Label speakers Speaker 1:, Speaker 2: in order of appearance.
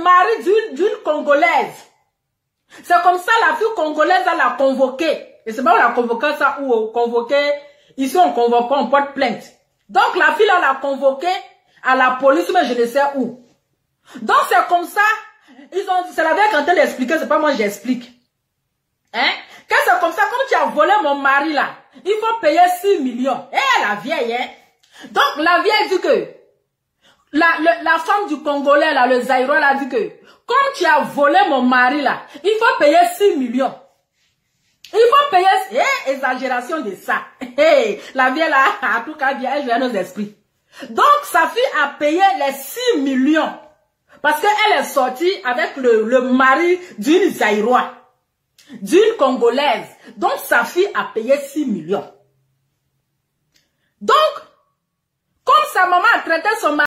Speaker 1: mari d'une Congolaise. C'est comme ça la fille congolaise elle l'a convoqué. Et c'est pas où la convoqué ça ou convoqué. Ici on convoque, on porte plainte. Donc la fille là l'a convoqué à la police, mais je ne sais où. Donc c'est comme ça. C'est la vieille quand elle expliquait, c'est pas moi j'explique. Hein? Quand c'est comme ça, comme tu as volé mon mari là, il faut payer 6 millions. Eh la vieille, hein? Donc la vieille dit que la femme du Congolais là, le Zaïrois, elle a dit que comme tu as volé mon mari là, il faut payer 6 millions. Il faut payer, exagération de ça. La vieille là, en tout cas, elle vient nos esprits. Donc sa fille a payé les 6 millions. Parce qu'elle est sortie avec le mari d'une Zaïrois, d'une Congolaise. Donc sa fille a payé 6 millions. Donc, comme sa maman a traité son mari,